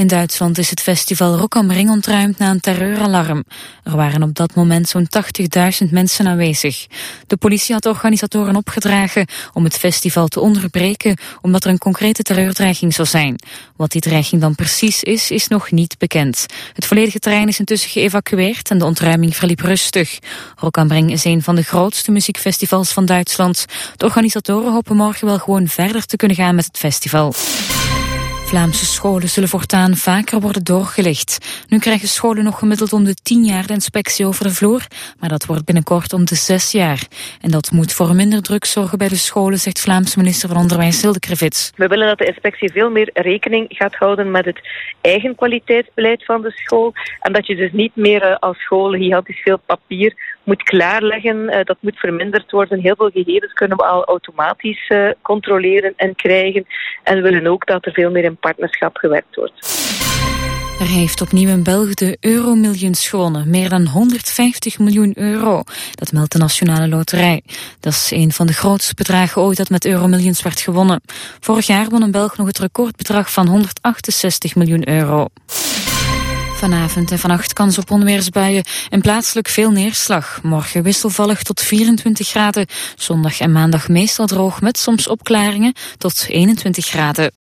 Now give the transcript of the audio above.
In Duitsland is het festival Rock am Ring ontruimd na een terreuralarm. Er waren op dat moment zo'n 80.000 mensen aanwezig. De politie had de organisatoren opgedragen om het festival te onderbreken, omdat er een concrete terreurdreiging zou zijn. Wat die dreiging dan precies is nog niet bekend. Het volledige terrein is intussen geëvacueerd en de ontruiming verliep rustig. Rock am Ring is een van de grootste muziekfestivals van Duitsland. De organisatoren hopen morgen wel gewoon verder te kunnen gaan met het festival. Vlaamse scholen zullen voortaan vaker worden doorgelicht. Nu krijgen scholen nog gemiddeld om de 10 jaar de inspectie over de vloer, maar dat wordt binnenkort om de 6 jaar. En dat moet voor minder druk zorgen bij de scholen, zegt Vlaams minister van Onderwijs Hilde Krevits. We willen dat de inspectie veel meer rekening gaat houden met het eigen kwaliteitsbeleid van de school. En dat je dus niet meer als school gigantisch veel papier moet klaarleggen. Dat moet verminderd worden. Heel veel gegevens kunnen we al automatisch controleren en krijgen. En we willen ook dat er veel meer in partnerschap gewerkt wordt. Er heeft opnieuw een Belg de Euromillions gewonnen. Meer dan 150 miljoen euro. Dat meldt de Nationale Loterij. Dat is een van de grootste bedragen ooit dat met Euromillions werd gewonnen. Vorig jaar won een Belg nog het recordbedrag van 168 miljoen euro. Vanavond en vannacht kans op onweersbuien en plaatselijk veel neerslag. Morgen wisselvallig tot 24 graden. Zondag en maandag meestal droog met soms opklaringen tot 21 graden.